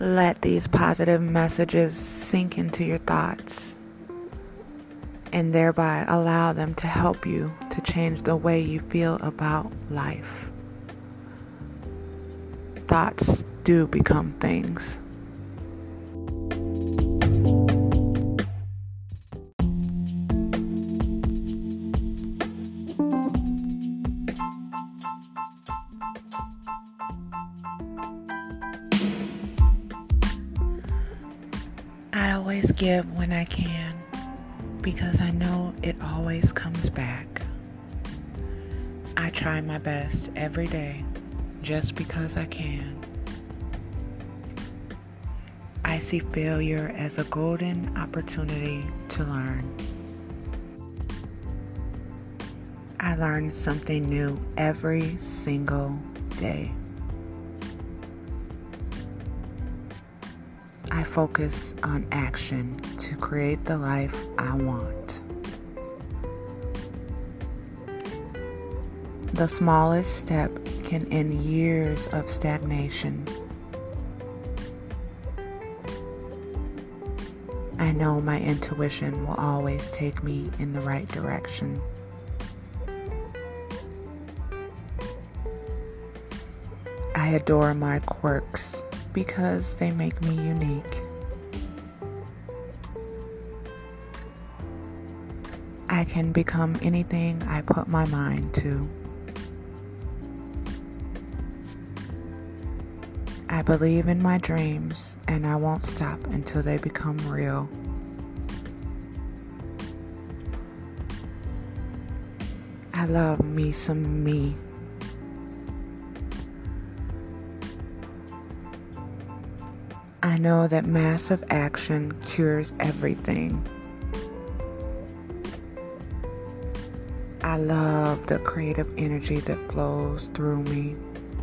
Let these positive messages sink into your thoughts and thereby allow them to help you to change the way you feel about life. Thoughts do become things. I always give when I can because I know it always comes back. I try my best every day just because I can. I see failure as a golden opportunity to learn. I learn something new every single day. I focus on action to create the life I want. The smallest step can end years of stagnation. I know my intuition will always take me in the right direction. I adore my quirks because they make me unique. I can become anything I put my mind to. I believe in my dreams and I won't stop until they become real. I love me some me. I know that massive action cures everything. I love the creative energy that flows through me.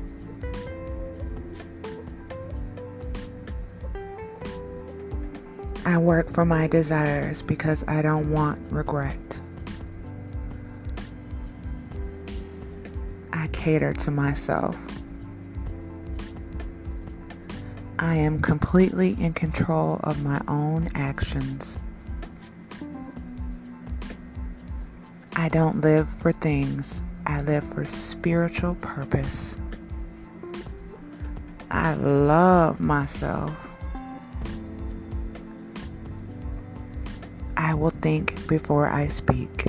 I work for my desires because I don't want regret. I cater to myself. I am completely in control of my own actions. I don't live for things. I live for spiritual purpose. I love myself. I will think before I speak.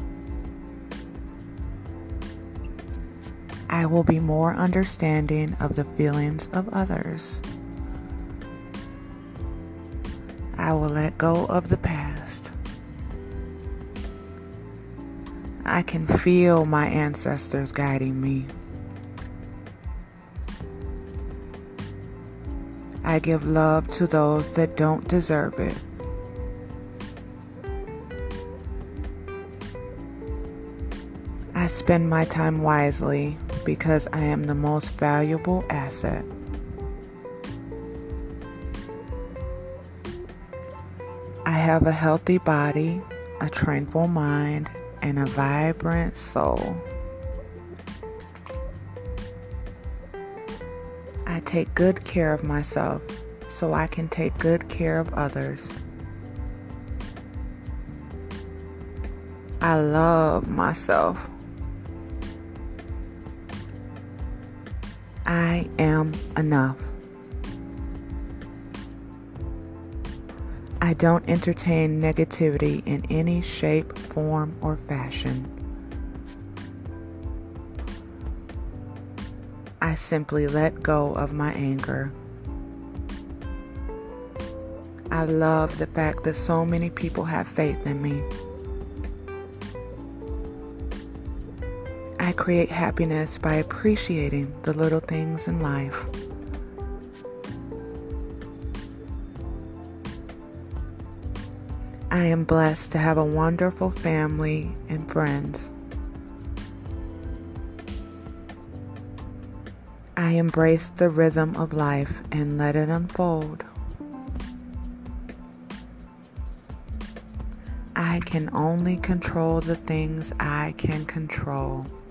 I will be more understanding of the feelings of others. I will let go of the past. I can feel my ancestors guiding me. I give love to those that don't deserve it. I spend my time wisely because I am the most valuable asset. I have a healthy body, a tranquil mind, and a vibrant soul. I take good care of myself so I can take good care of others. I love myself. I am enough. I don't entertain negativity in any shape, form, or fashion. I simply let go of my anger. I love the fact that so many people have faith in me. I create happiness by appreciating the little things in life. I am blessed to have a wonderful family and friends. I embrace the rhythm of life and let it unfold. I can only control the things I can control.